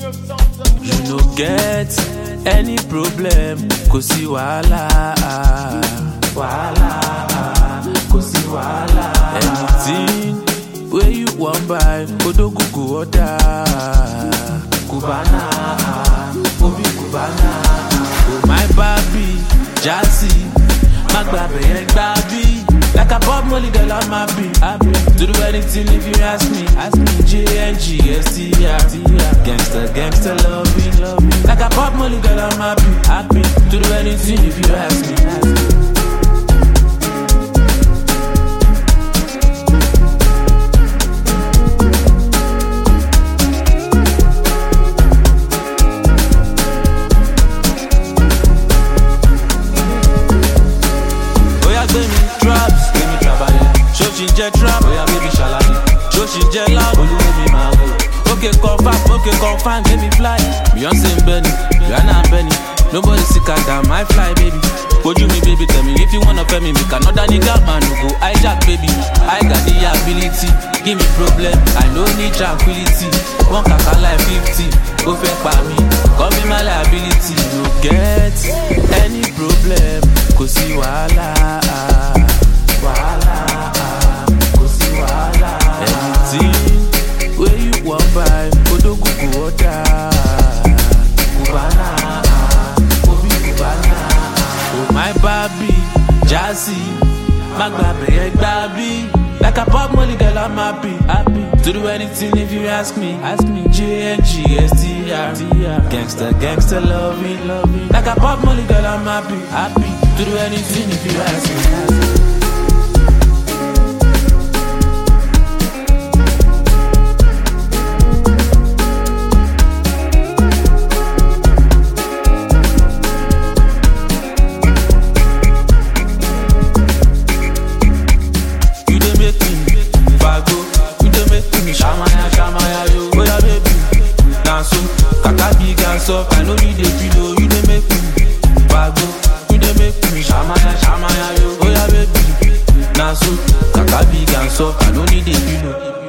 You no get any problem, kò sí wàhálà. Kò sí wàhálà. Anything where you want buy, Odogu go order. Cubana, Obi Cubana. Oh my baby, Jazzy, Magbabe and Baby. Like a Bob Molly girl, I'm happy. To do anything if you ask me. JNGSTR. Gangster, loving. Like a Bob Molly girl, I'm happy. To do anything if you ask me. Jet trap, oh yeah, baby shalani. Show she jet loud, Olúmi máa wò. Okay, confirm, give me fly. Beyonce and Benny, Rihanna and Benny. Nobody sick at that, my fly, baby. Would you me, baby, tell me if you wanna pay me, make another nigga man who go hijack, baby. I got the ability, give me problem, I no need tranquility. One kaka like 50, go fake by me, call me my liability. You get any problem, kò sí wàhálà. Anything where you want buy, Odogu go order. Cubana, Obi Cubana. Oh my baby, Jazzy, Magbabe and Baby. Like a Bob Molly girl, I'm happy. To do anything if you ask me. JNGSTR. Gangster, loving. Like a Bob Molly girl, I'm happy. To do anything if you ask me. I know you dey feel, you dey make me Bago, you dey make me Shamaya, yo. Oh yeah, baby. Now so, Kaka big and soft, I know you dey feel.